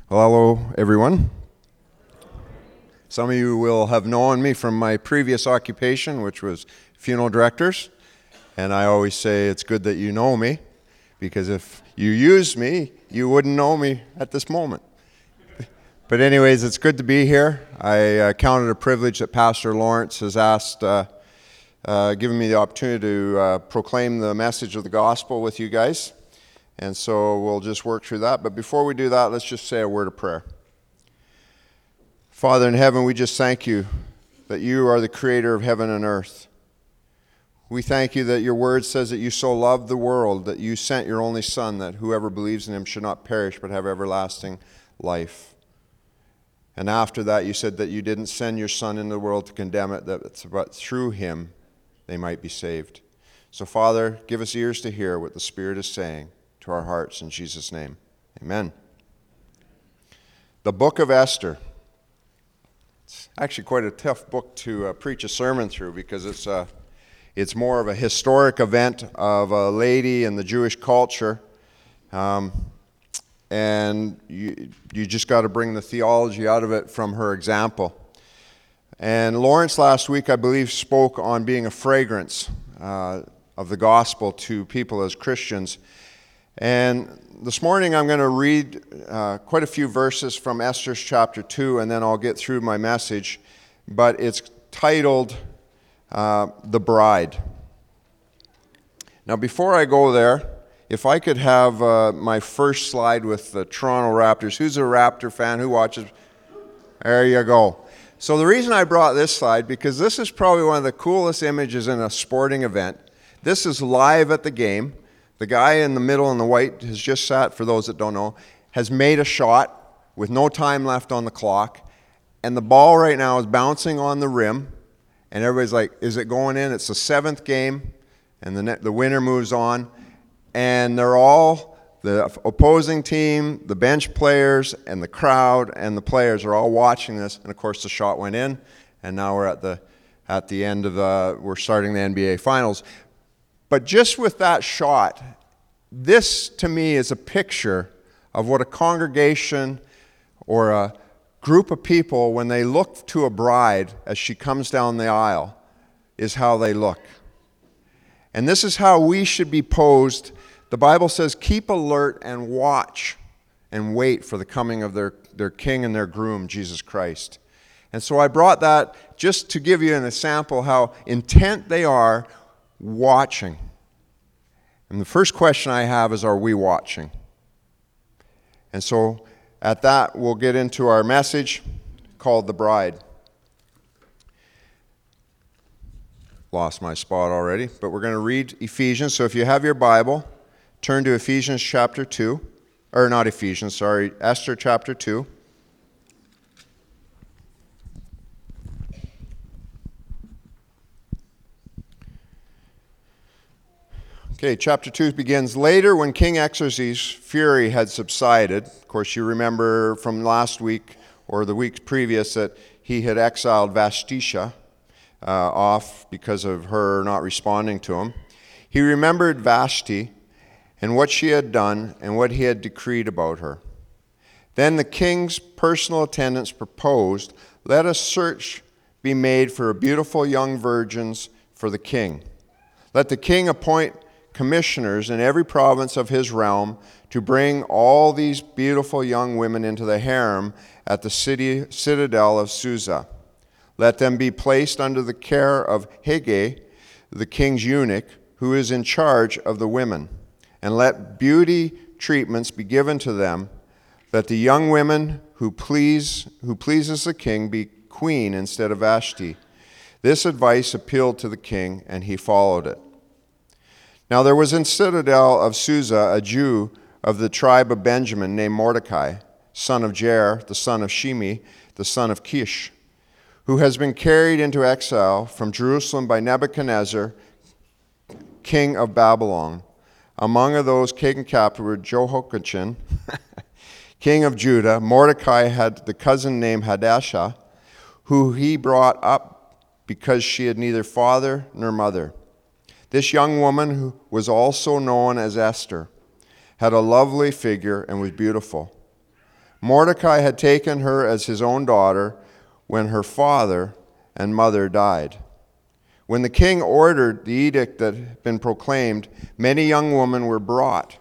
Well, hello, everyone. Some of you will have known me from my previous occupation, which was funeral directors. And I always say it's good that you know me, because if you used me, you wouldn't know me at this moment. But anyways, it's good to be here. I count it a privilege that Pastor Lawrence has given me the opportunity to proclaim the message of the gospel with you guys. And so we'll just work through that. But before we do that, let's just say a word of prayer. Father in heaven, we just thank you that you are the creator of heaven and earth. We thank you that your word says that you so loved the world that you sent your only Son, that whoever believes in him should not perish but have everlasting life. And after that, you said that you didn't send your Son into the world to condemn it, but through him they might be saved. So Father, give us ears to hear what the Spirit is saying to our hearts in Jesus' name. Amen. The book of Esther. It's actually quite a tough book to preach a sermon through, because it's more of a historic event of a lady in the Jewish culture, and you just got to bring the theology out of it from her example. And Lawrence last week, I believe, spoke on being a fragrance of the gospel to people as Christians. And this morning I'm going to read quite a few verses from Esther chapter 2, and then I'll get through my message. But it's titled The Bride. Now before I go there, if I could have my first slide with the Toronto Raptors. Who's a Raptor fan? Who watches? There you go. So the reason I brought this slide, because this is probably one of the coolest images in a sporting event. This is live at the game. The guy in the middle in the white has just sat, for those that don't know, has made a shot with no time left on the clock, and the ball right now is bouncing on the rim, and everybody's like, is it going in? It's the seventh game, and the winner moves on, and they're all, the opposing team, the bench players, and the crowd, and the players are all watching this, and of course the shot went in, and now we're at the end of we're starting the NBA Finals. But just with that shot, this to me is a picture of what a congregation or a group of people, when they look to a bride as she comes down the aisle, is how they look. And this is how we should be posed. The Bible says, keep alert and watch and wait for the coming of their king and their groom, Jesus Christ. And so I brought that just to give you an example how intent they are watching. And the first question I have is, are we watching? And so at that, we'll get into our message called The Bride. Lost my spot already, but we're going to read Ephesians. So if you have your Bible, turn to Ephesians chapter 2. Or not Ephesians, sorry, Esther chapter 2. Okay, chapter 2 begins, later when King Xerxes' fury had subsided. Of course, you remember from last week or the week previous that he had exiled Vashti off because of her not responding to him. He remembered Vashti and what she had done and what he had decreed about her. Then the king's personal attendants proposed, let a search be made for beautiful young virgins for the king. Let the king appoint commissioners in every province of his realm to bring all these beautiful young women into the harem at the citadel of Susa. Let them be placed under the care of Hege, the king's eunuch, who is in charge of the women. And let beauty treatments be given to them, that the young women who pleases the king be queen instead of Vashti. This advice appealed to the king, and he followed it. Now there was in citadel of Susa a Jew of the tribe of Benjamin named Mordecai, son of Jair, the son of Shimi, the son of Kish, who has been carried into exile from Jerusalem by Nebuchadnezzar, king of Babylon. Among those taken captive were Jehoiachin, king of Judah. Mordecai had the cousin named Hadassah, who he brought up because she had neither father nor mother. This young woman, who was also known as Esther, had a lovely figure and was beautiful. Mordecai had taken her as his own daughter when her father and mother died. When the king ordered the edict that had been proclaimed, many young women were brought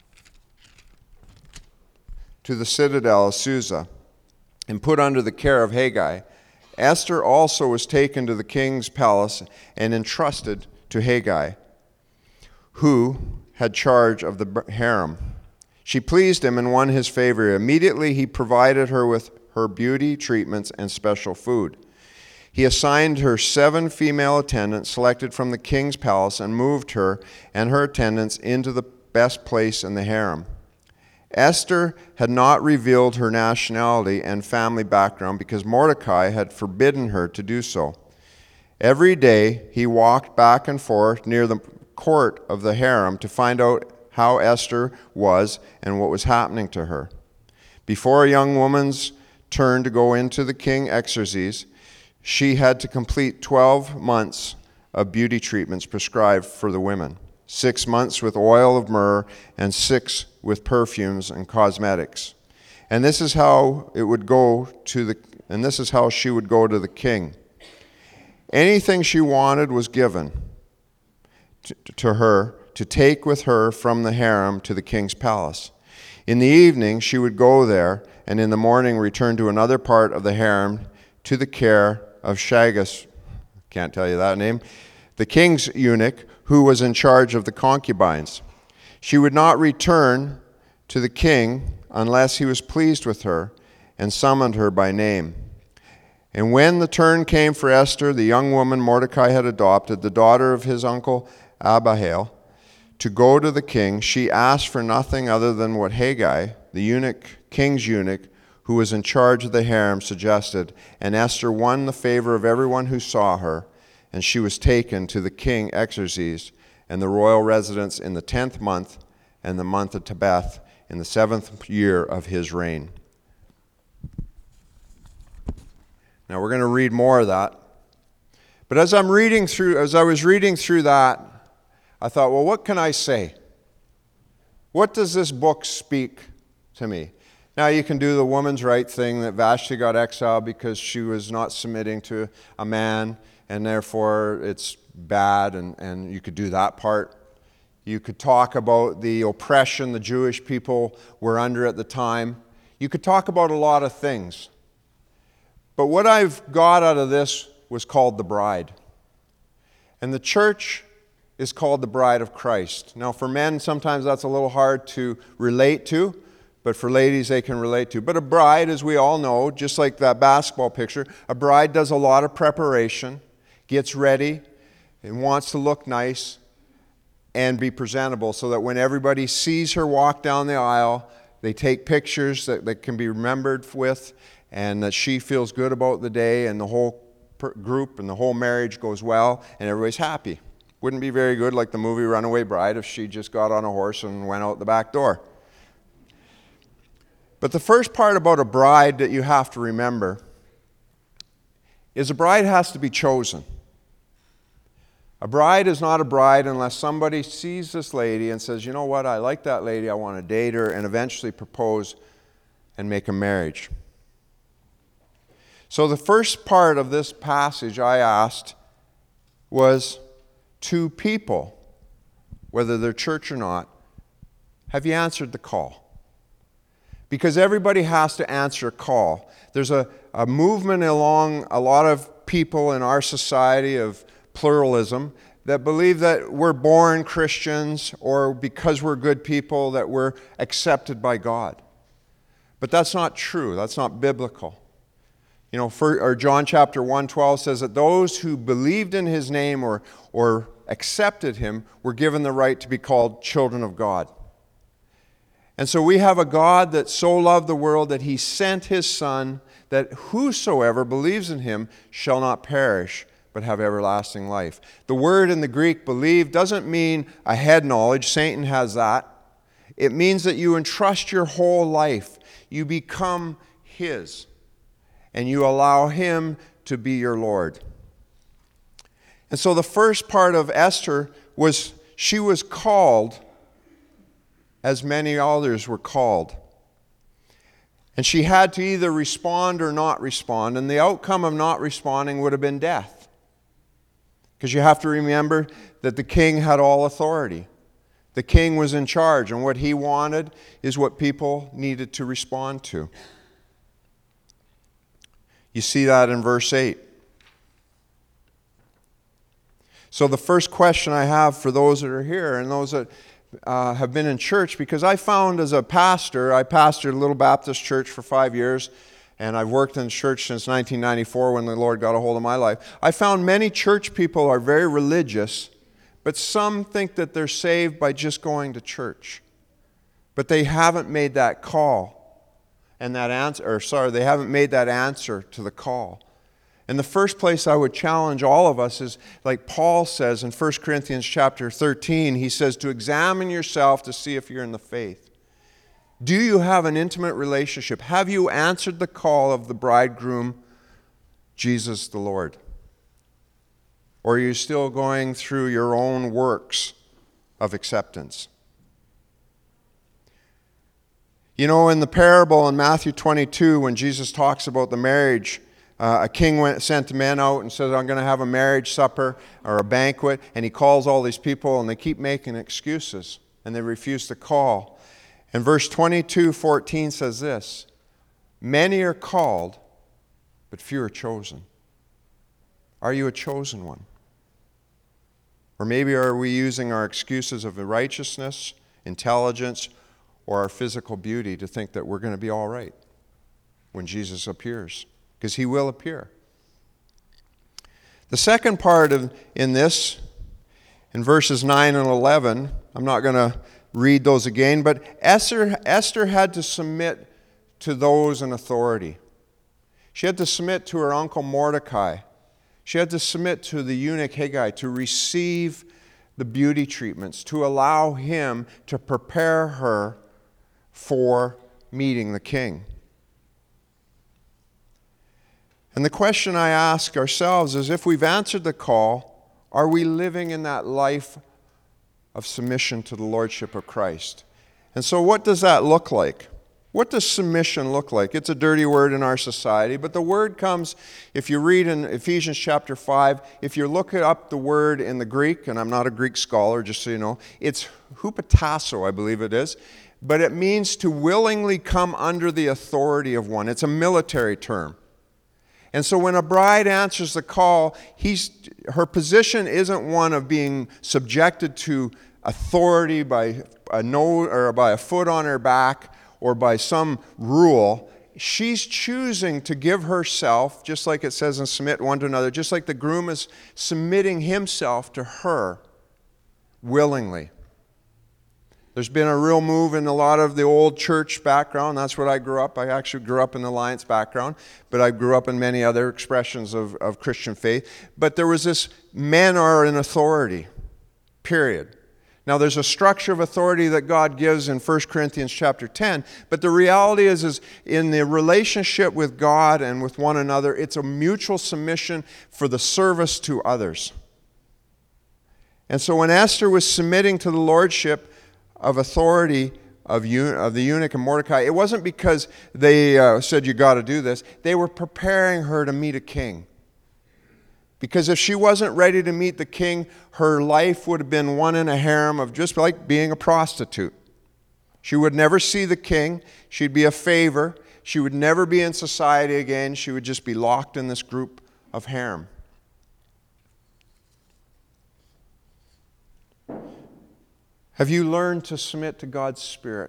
to the citadel of Susa and put under the care of Hegai. Esther also was taken to the king's palace and entrusted to Hegai, who had charge of the harem. She pleased him and won his favor. Immediately he provided her with her beauty treatments and special food. He assigned her 7 female attendants selected from the king's palace and moved her and her attendants into the best place in the harem. Esther had not revealed her nationality and family background because Mordecai had forbidden her to do so. Every day he walked back and forth near the court of the harem to find out how Esther was and what was happening to her. Before a young woman's turn to go into the king Xerxes, she had to complete 12 months of beauty treatments prescribed for the women, 6 months with oil of myrrh and 6 with perfumes and cosmetics. And this is how she would go to the king. Anything she wanted was given to her to take with her from the harem to the king's palace. In the evening she would go there, and in the morning return to another part of the harem to the care of Shagas, can't tell you that name, the king's eunuch who was in charge of the concubines. She would not return to the king unless he was pleased with her and summoned her by name. And when the turn came for Esther, the young woman Mordecai had adopted, the daughter of his uncle Abihail, to go to the king, she asked for nothing other than what Hegai, the king's eunuch, who was in charge of the harem, suggested, and Esther won the favor of everyone who saw her, and she was taken to the king Xerxes and the royal residence in the 10th month and the month of Tebeth in the 7th year of his reign. Now we're going to read more of that. But as I was reading through that, I thought, well, what can I say? What does this book speak to me? Now you can do the woman's right thing, that Vashti got exiled because she was not submitting to a man, and therefore it's bad, and you could do that part. You could talk about the oppression the Jewish people were under at the time. You could talk about a lot of things. But what I've got out of this was called the bride. And the church is called the bride of Christ. Now for men, sometimes that's a little hard to relate to, but for ladies, they can relate to. But a bride, as we all know, just like that basketball picture, a bride does a lot of preparation, gets ready, and wants to look nice and be presentable so that when everybody sees her walk down the aisle, they take pictures that can be remembered with, and that she feels good about the day, and the whole group and the whole marriage goes well, and everybody's happy. Wouldn't be very good like the movie Runaway Bride if she just got on a horse and went out the back door. But the first part about a bride that you have to remember is a bride has to be chosen. A bride is not a bride unless somebody sees this lady and says, you know what, I like that lady, I want to date her, and eventually propose and make a marriage. So the first part of this passage I asked was to people, whether they're church or not, have you answered the call? Because everybody has to answer a call. There's a movement along a lot of people in our society of pluralism that believe that we're born Christians, or because we're good people that we're accepted by God. But that's not true. That's not biblical. You know, John chapter 1:12 says that those who believed in his name or accepted him were given the right to be called children of God. And so we have a God that so loved the world that he sent his Son, that whosoever believes in him shall not perish, but have everlasting life. The word in the Greek, believe, doesn't mean a head knowledge. Satan has that. It means that you entrust your whole life. You become his, and you allow him to be your Lord. And so the first part of Esther was she was called as many others were called. And she had to either respond or not respond. And the outcome of not responding would have been death. Because you have to remember that the king had all authority. The king was in charge, and what he wanted is what people needed to respond to. You see that in verse 8. So the first question I have for those that are here and those that have been in church, because I found as a pastor, I pastored a little Baptist church for 5 years, and I've worked in church since 1994 when the Lord got a hold of my life. I found many church people are very religious, but some think that they're saved by just going to church. But they haven't made that call and that answer, they haven't made that answer to the call. And the first place I would challenge all of us is, like Paul says in 1 Corinthians chapter 13, he says to examine yourself to see if you're in the faith. Do you have an intimate relationship? Have you answered the call of the bridegroom, Jesus the Lord? Or are you still going through your own works of acceptance? You know, in the parable in Matthew 22, when Jesus talks about the marriage, a king sent men out and said, I'm going to have a marriage supper or a banquet, and he calls all these people, and they keep making excuses, and they refuse to call. And verse 22:14 says this, many are called, but few are chosen. Are you a chosen one? Or maybe are we using our excuses of righteousness, intelligence, or our physical beauty to think that we're going to be all right when Jesus appears? Because he will appear. The second part in this, in verses 9 and 11, I'm not going to read those again, but Esther had to submit to those in authority. She had to submit to her uncle Mordecai. She had to submit to the eunuch Haggai to receive the beauty treatments, to allow him to prepare her for meeting the king. And the question I ask ourselves is, if we've answered the call, are we living in that life of submission to the Lordship of Christ? And so what does that look like? What does submission look like? It's a dirty word in our society, but the word comes, if you read in Ephesians chapter 5, if you look up the word in the Greek, and I'm not a Greek scholar, just so you know, it's hupotasso, I believe it is, but it means to willingly come under the authority of one. It's a military term. And so when a bride answers the call, her position isn't one of being subjected to authority by a nose or by a foot on her back or by some rule. She's choosing to give herself, just like it says in submit one to another, just like the groom is submitting himself to her willingly. There's been a real move in a lot of the old church background. That's what I grew up. I actually grew up in the Alliance background, but I grew up in many other expressions of Christian faith. But there was this, men are in authority, period. Now there's a structure of authority that God gives in 1 Corinthians chapter 10, but the reality is in the relationship with God and with one another, it's a mutual submission for the service to others. And so when Esther was submitting to the lordship of authority of the eunuch and Mordecai, it wasn't because they said, you got to do this. They were preparing her to meet a king. Because if she wasn't ready to meet the king, her life would have been one in a harem of just like being a prostitute. She would never see the king. She'd be a favor. She would never be in society again. She would just be locked in this group of harem. Have you learned to submit to God's Spirit?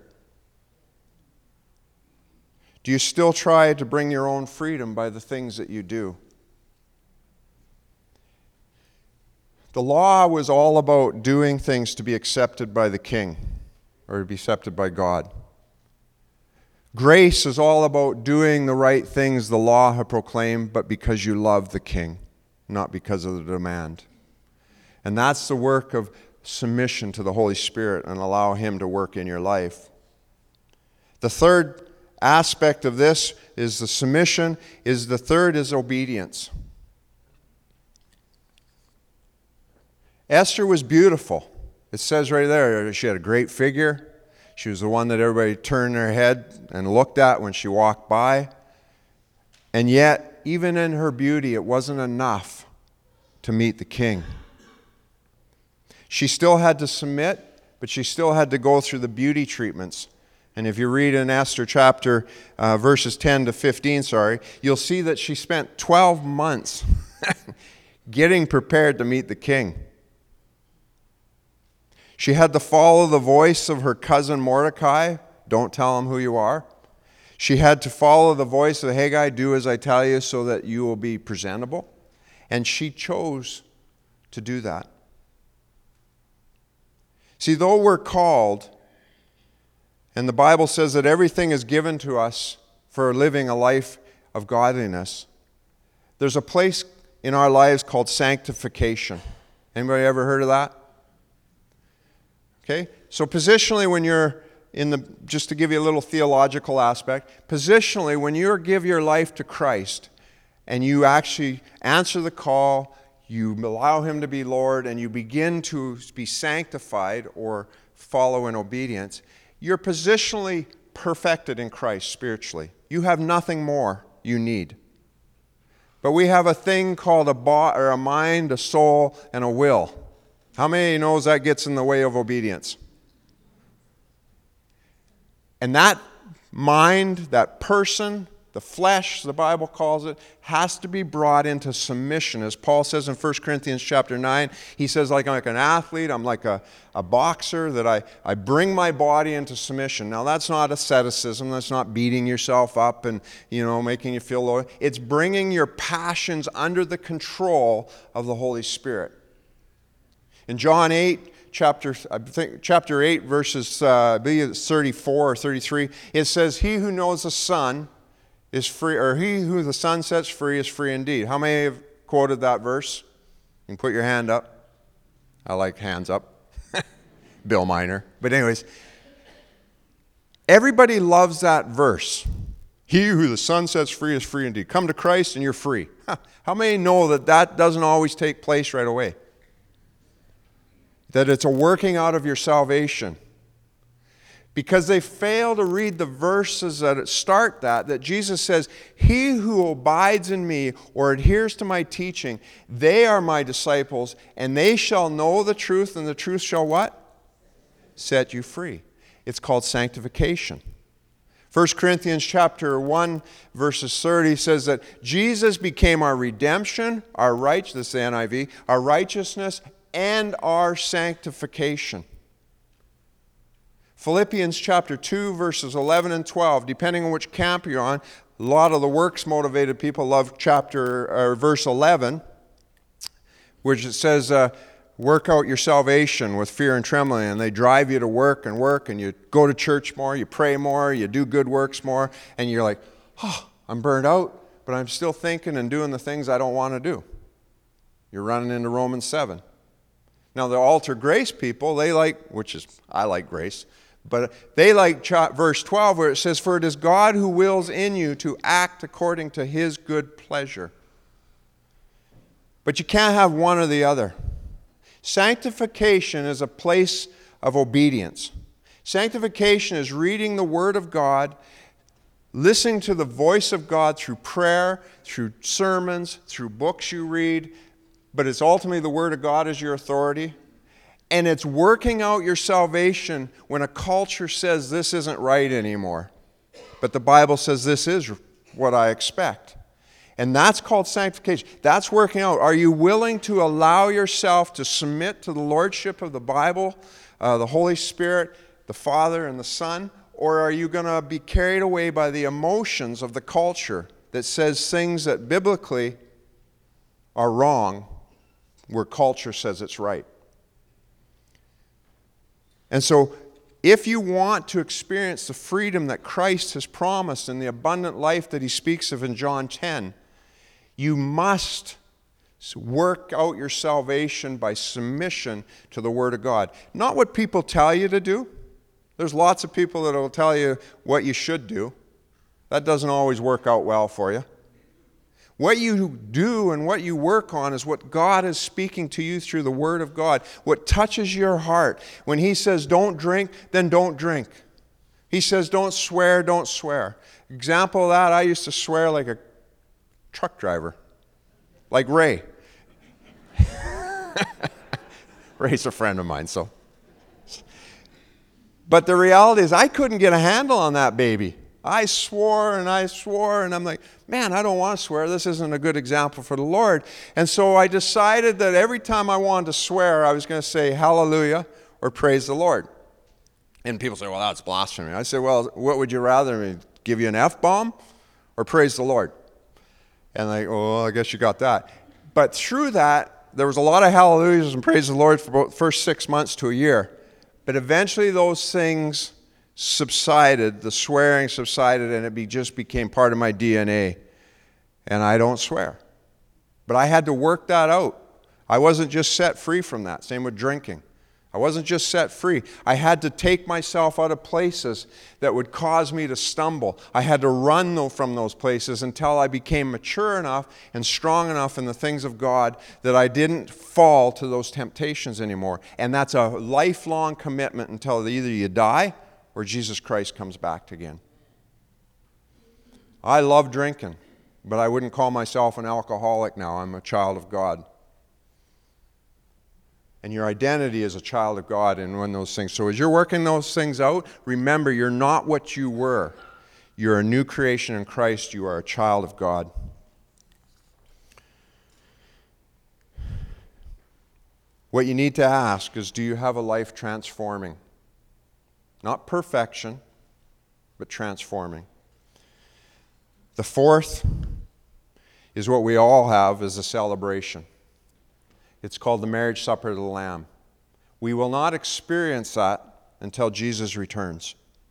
Do you still try to bring your own freedom by the things that you do? The law was all about doing things to be accepted by the king or to be accepted by God. Grace is all about doing the right things the law had proclaimed, but because you love the king, not because of the demand. And that's the work of submission to the Holy Spirit and allow him to work in your life. The third aspect of this is the submission, is obedience. Esther was beautiful. It says right there, she had a great figure. She was the one that everybody turned their head and looked at when she walked by. And yet, even in her beauty, it wasn't enough to meet the king. She still had to submit, but she still had to go through the beauty treatments. And if you read in Esther chapter verses 10 to 15, you'll see that she spent 12 months getting prepared to meet the king. She had to follow the voice of her cousin Mordecai. Don't tell him who you are. She had to follow the voice of Haggai, do as I tell you so that you will be presentable. And she chose to do that. See, though we're called, and the Bible says that everything is given to us for living a life of godliness, there's a place in our lives called sanctification. Anybody ever heard of that? Okay, so positionally when you're just to give you a little theological aspect, positionally when you give your life to Christ and you actually answer the call, you allow Him to be Lord, and you begin to be sanctified or follow in obedience, you're positionally perfected in Christ spiritually. You have nothing more you need. But we have a thing called a mind, a soul, and a will. How many knows that gets in the way of obedience? And that mind, that person, the flesh, the Bible calls it, has to be brought into submission. As Paul says in 1 Corinthians chapter 9, he says, like an athlete, I'm like a boxer, that I bring my body into submission. Now, that's not asceticism. That's not beating yourself up and, making you feel low. It's bringing your passions under the control of the Holy Spirit. In John 8, chapter 8, verses 34 or 33, it says, "He who knows the Son is free, or he who the Son sets free is free indeed." How many have quoted that verse? You can put your hand up. I like hands up. Bill Miner. But anyways, everybody loves that verse. He who the Son sets free is free indeed. Come to Christ and you're free. How many know that doesn't always take place right away? That it's a working out of your salvation. Because they fail to read the verses that start that Jesus says, "He who abides in me or adheres to my teaching, they are my disciples, and they shall know the truth, and the truth shall" what? Set you free. It's called sanctification. 1 Corinthians chapter 1, verses 30 says that Jesus became our redemption, our righteousness, the NIV, our righteousness, and our sanctification. Philippians chapter 2, verses 11 and 12, depending on which camp you're on, a lot of the works-motivated people love verse 11, which it says, work out your salvation with fear and trembling, and they drive you to work, and you go to church more, you pray more, you do good works more, and you're like, I'm burned out, but I'm still thinking and doing the things I don't want to do. You're running into Romans 7. Now, the altar grace people, I like grace, but they like verse 12 where it says, "For it is God who wills in you to act according to His good pleasure." But you can't have one or the other. Sanctification is a place of obedience. Sanctification is reading the Word of God, listening to the voice of God through prayer, through sermons, through books you read, but it's ultimately the Word of God as your authority. And it's working out your salvation when a culture says this isn't right anymore. But the Bible says this is what I expect. And that's called sanctification. That's working out. Are you willing to allow yourself to submit to the lordship of the Bible, the Holy Spirit, the Father, and the Son? Or are you going to be carried away by the emotions of the culture that says things that biblically are wrong, where culture says it's right? And so, if you want to experience the freedom that Christ has promised and the abundant life that He speaks of in John 10, you must work out your salvation by submission to the Word of God. Not what people tell you to do. There's lots of people that will tell you what you should do. That doesn't always work out well for you. What you do and what you work on is what God is speaking to you through the Word of God. What touches your heart. When He says don't drink, then don't drink. He says, don't swear, don't swear. Example of that, I used to swear like a truck driver, like Ray. Ray's a friend of mine, so. But the reality is I couldn't get a handle on that baby. I swore, and I'm like, man, I don't want to swear. This isn't a good example for the Lord. And so I decided that every time I wanted to swear, I was going to say hallelujah or praise the Lord. And people say, well, that's blasphemy. I said, well, what would you rather me give you an F-bomb or praise the Lord? And like, oh, I guess you got that. But through that, there was a lot of hallelujahs and praise the Lord for about the first 6 months to a year. But eventually those things subsided, the swearing subsided, and it just became part of my DNA. And I don't swear. But I had to work that out. I wasn't just set free from that. Same with drinking. I wasn't just set free. I had to take myself out of places that would cause me to stumble. I had to run from those places until I became mature enough and strong enough in the things of God that I didn't fall to those temptations anymore. And that's a lifelong commitment until either you die or Jesus Christ comes back again. I love drinking, but I wouldn't call myself an alcoholic now. I'm a child of God. And your identity is a child of God in one of those things. So as you're working those things out, remember you're not what you were. You're a new creation in Christ. You are a child of God. What you need to ask is, do you have a life transforming? Not perfection, but transforming. The fourth is what we all have, is a celebration. It's called the marriage supper of the Lamb. We will not experience that until Jesus returns.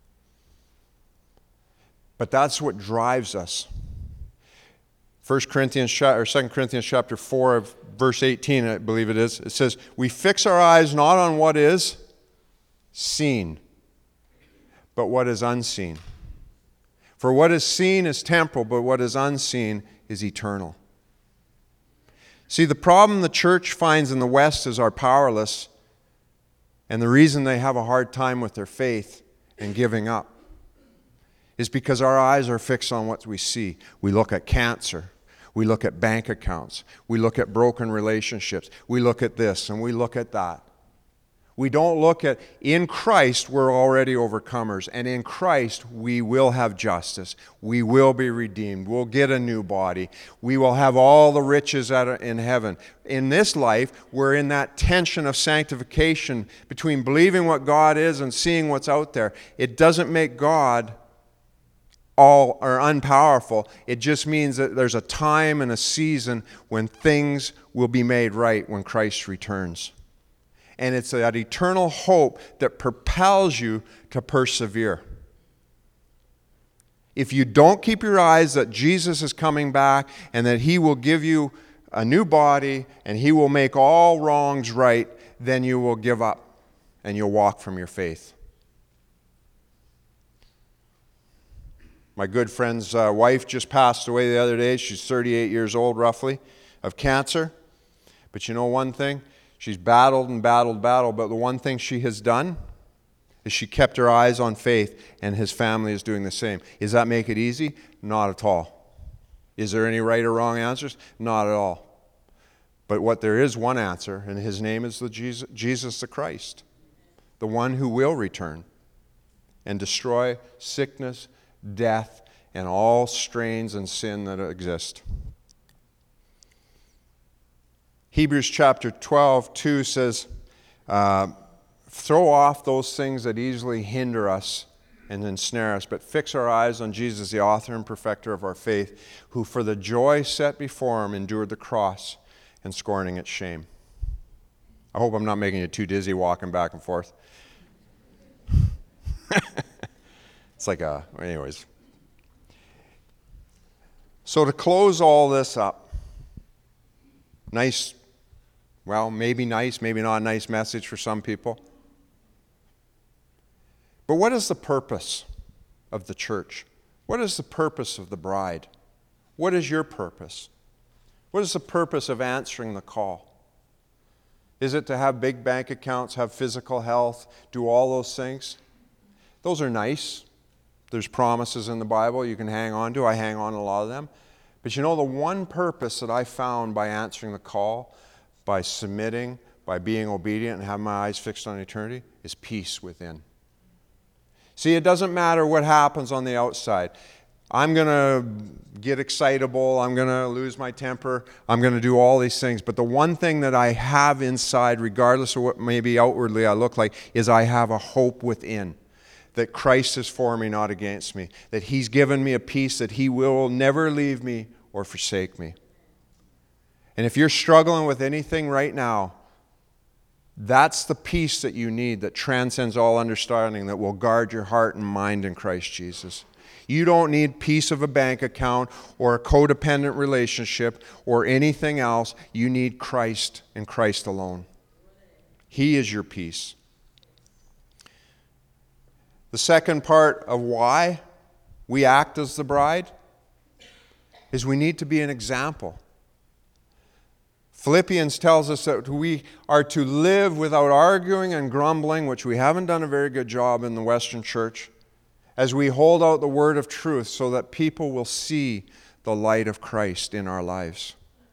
But that's what drives us. 2 Corinthians chapter 4, verse 18, I believe it is. It says, we fix our eyes not on what is seen, but what is unseen. For what is seen is temporal, but what is unseen is eternal. See, the problem the church finds in the West is our powerless, and the reason they have a hard time with their faith and giving up is because our eyes are fixed on what we see. We look at cancer. We look at bank accounts. We look at broken relationships. We look at this and we look at that. We don't look at, in Christ, we're already overcomers. And in Christ, we will have justice. We will be redeemed. We'll get a new body. We will have all the riches in heaven. In this life, we're in that tension of sanctification between believing what God is and seeing what's out there. It doesn't make God all or unpowerful. It just means that there's a time and a season when things will be made right when Christ returns. And it's that eternal hope that propels you to persevere. If you don't keep your eyes that Jesus is coming back and that He will give you a new body and He will make all wrongs right, then you will give up and you'll walk from your faith. My good friend's wife just passed away the other day. She's 38 years old, roughly, of cancer. But you know one thing? She's battled and battled, but the one thing she has done is she kept her eyes on faith, and his family is doing the same. Does that make it easy? Not at all. Is there any right or wrong answers? Not at all. But what there is one answer, and His name is Jesus the Christ, the one who will return and destroy sickness, death, and all strains and sin that exist. Hebrews chapter 12:2 says, throw off those things that easily hinder us and ensnare us, but fix our eyes on Jesus, the author and perfecter of our faith, who for the joy set before Him endured the cross and scorning its shame. I hope I'm not making you too dizzy walking back and forth. It's like anyways. So to close all this up, maybe nice, maybe not a nice message for some people. But what is the purpose of the church? What is the purpose of the bride? What is your purpose? What is the purpose of answering the call? Is it to have big bank accounts, have physical health, do all those things? Those are nice. There's promises in the Bible you can hang on to. I hang on to a lot of them. But you know, the one purpose that I found by answering the call, by submitting, by being obedient and having my eyes fixed on eternity, is peace within. See, it doesn't matter what happens on the outside. I'm going to get excitable. I'm going to lose my temper. I'm going to do all these things. But the one thing that I have inside, regardless of what maybe outwardly I look like, is I have a hope within that Christ is for me, not against me. That He's given me a peace that He will never leave me or forsake me. And if you're struggling with anything right now, that's the peace that you need that transcends all understanding, that will guard your heart and mind in Christ Jesus. You don't need peace of a bank account or a codependent relationship or anything else. You need Christ and Christ alone. He is your peace. The second part of why we act as the bride is we need to be an example. Philippians tells us that we are to live without arguing and grumbling, which we haven't done a very good job in the Western church, as we hold out the word of truth so that people will see the light of Christ in our lives.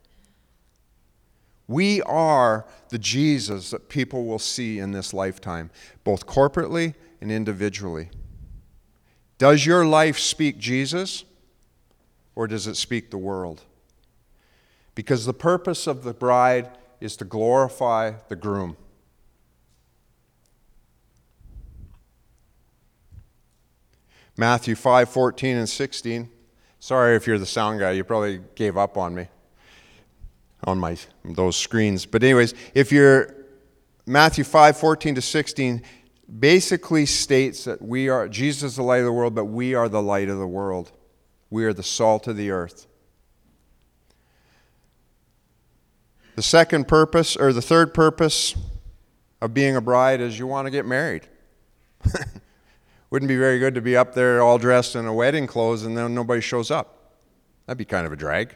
We are the Jesus that people will see in this lifetime, both corporately and individually. Does your life speak Jesus, or does it speak the world? Because the purpose of the bride is to glorify the groom. Matthew 5:14 and 16. Sorry if you're the sound guy, you probably gave up on me on those screens. But anyways, if you're Matthew 5:14 to 16 basically states that Jesus is the light of the world, but we are the light of the world. We are the salt of the earth. The third purpose of being a bride is you want to get married. Wouldn't be very good to be up there all dressed in a wedding clothes and then nobody shows up. That'd be kind of a drag.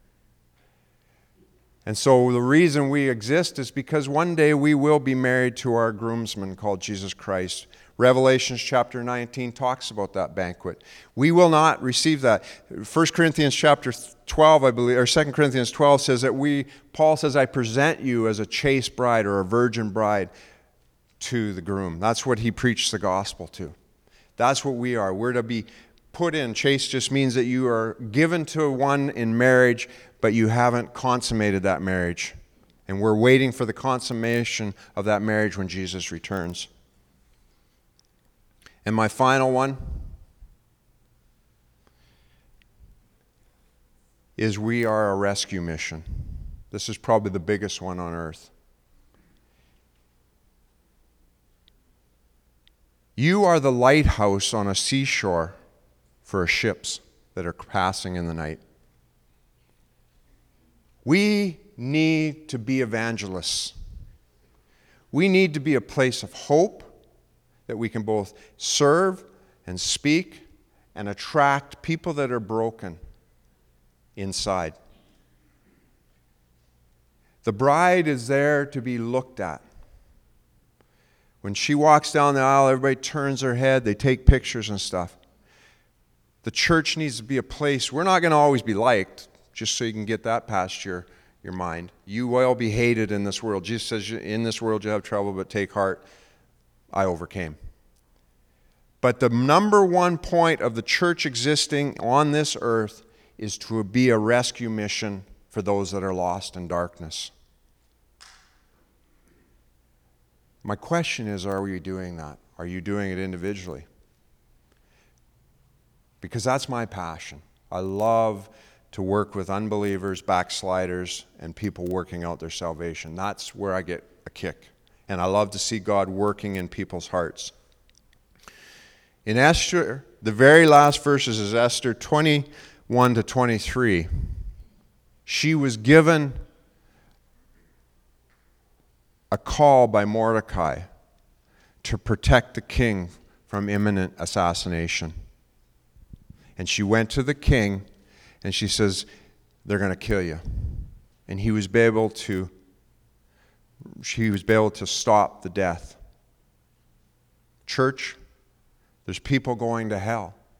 And so the reason we exist is because one day we will be married to our groomsman called Jesus Christ. Revelation chapter 19 talks about that banquet. We will not receive that. 1 Corinthians chapter 12, I believe, or 2 Corinthians 12 says that Paul says, I present you as a chaste bride or a virgin bride to the groom. That's what he preached the gospel to. That's what we are. We're to be put in. Chaste just means that you are given to one in marriage, but you haven't consummated that marriage. And we're waiting for the consummation of that marriage when Jesus returns. And my final one is we are a rescue mission. This is probably the biggest one on earth. You are the lighthouse on a seashore for ships that are passing in the night. We need to be evangelists. We need to be a place of hope that we can both serve and speak and attract people that are broken inside. The bride is there to be looked at. When she walks down the aisle, everybody turns their head, they take pictures and stuff. The church needs to be a place. We're not going to always be liked, just so you can get that past your mind. You will be hated in this world. Jesus says, in this world you have trouble, but take heart, I overcame. But the number one point of the church existing on this earth is to be a rescue mission for those that are lost in darkness. My question is, are you doing that? Are you doing it individually? Because that's my passion. I love to work with unbelievers, backsliders, and people working out their salvation. That's where I get a kick. And I love to see God working in people's hearts. In Esther, the very last verses is Esther 21 to 23. She was given a call by Mordecai to protect the king from imminent assassination. And she went to the king and she says, they're going to kill you. And she was able to stop the death. Church, there's people going to hell.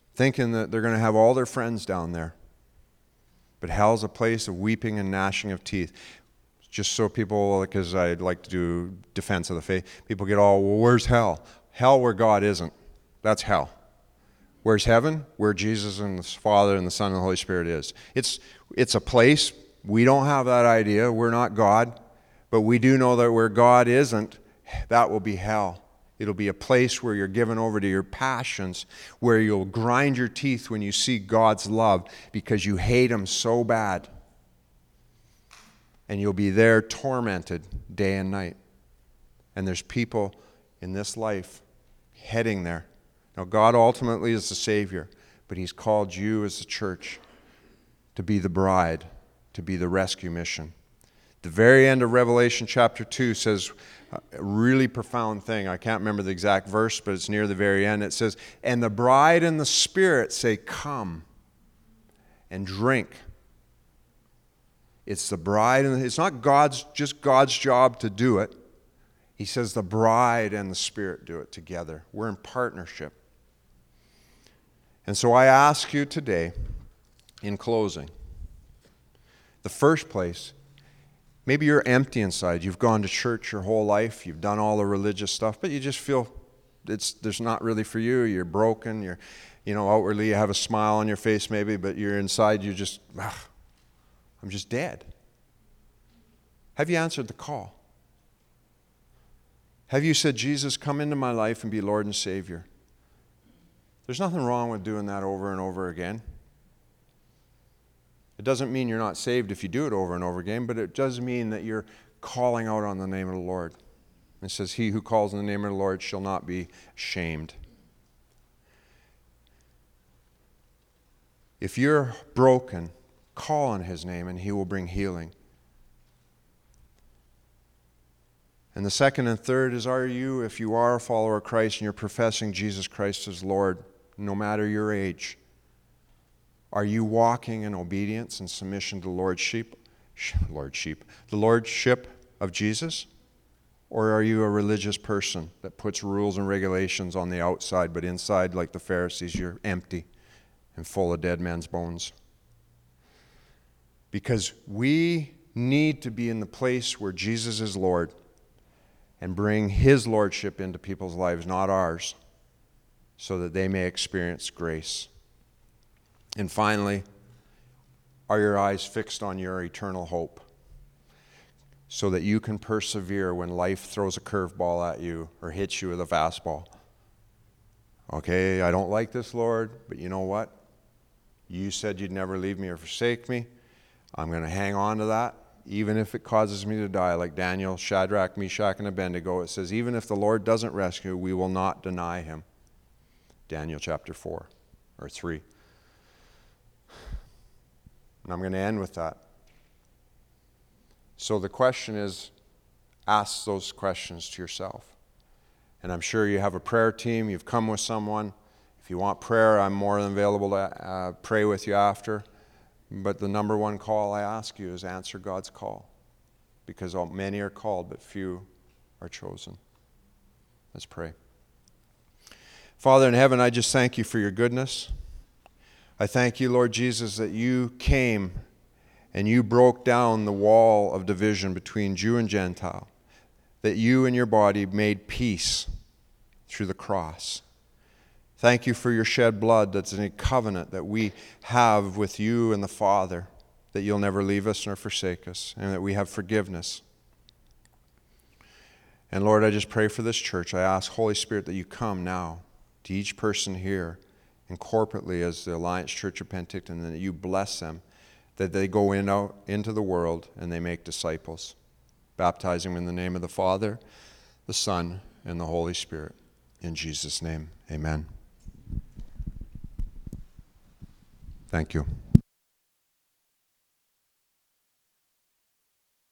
thinking that they're going to have all their friends down there. But hell's a place of weeping and gnashing of teeth. Just so people, because I like to do defense of the faith, people get all, well, where's hell? Hell where God isn't. That's hell. Where's heaven? Where Jesus and the Father and the Son and the Holy Spirit is. It's a place. We don't have that idea. We're not God. But we do know that where God isn't, that will be hell. It'll be a place where you're given over to your passions, where you'll grind your teeth when you see God's love because you hate Him so bad. And you'll be there tormented day and night. And there's people in this life heading there. Now, God ultimately is the Savior, but He's called you as the church to be the bride, to be the rescue mission. The very end of Revelation chapter 2 says a really profound thing. I can't remember the exact verse, but it's near the very end. It says, and the bride and the Spirit say, come and drink. It's the bride, and it's not just God's job to do it. He says the bride and the Spirit do it together. We're in partnership. And so I ask you today, in closing, the first place, maybe you're empty inside. You've gone to church your whole life. You've done all the religious stuff, but you just feel there's not really for you. You're broken. Outwardly you have a smile on your face maybe, but you're inside, I'm just dead. Have you answered the call? Have you said, Jesus, come into my life and be Lord and Savior? There's nothing wrong with doing that over and over again. It doesn't mean you're not saved if you do it over and over again, but it does mean that you're calling out on the name of the Lord. It says, he who calls on the name of the Lord shall not be shamed. If you're broken, call on His name and He will bring healing. And the second and third is, if you are a follower of Christ and you're professing Jesus Christ as Lord, no matter your age, are you walking in obedience and submission to the Lordship of Jesus? Or are you a religious person that puts rules and regulations on the outside, but inside, like the Pharisees, you're empty and full of dead men's bones? Because we need to be in the place where Jesus is Lord and bring His Lordship into people's lives, not ours, so that they may experience grace. And finally, are your eyes fixed on your eternal hope so that you can persevere when life throws a curveball at you or hits you with a fastball? Okay, I don't like this, Lord, but you know what? You said you'd never leave me or forsake me. I'm going to hang on to that, even if it causes me to die, like Daniel, Shadrach, Meshach, and Abednego. It says, even if the Lord doesn't rescue, we will not deny Him. Daniel chapter 4 or 3. And I'm going to end with that. So the question is, ask those questions to yourself. And I'm sure you have a prayer team. You've come with someone. If you want prayer, I'm more than available to pray with you after. But the number one call I ask you is answer God's call. Because many are called, but few are chosen. Let's pray. Father in heaven, I just thank you for your goodness. I thank you, Lord Jesus, that you came and you broke down the wall of division between Jew and Gentile. That you and your body made peace through the cross. Thank you for your shed blood that's in a covenant that we have with you and the Father, that you'll never leave us nor forsake us, and that we have forgiveness. And Lord, I just pray for this church. I ask, Holy Spirit, that you come now to each person here and corporately as the Alliance Church of Penticton, and that you bless them, that they go out into the world and they make disciples, baptizing them in the name of the Father, the Son, and the Holy Spirit. In Jesus' name, amen. Thank you.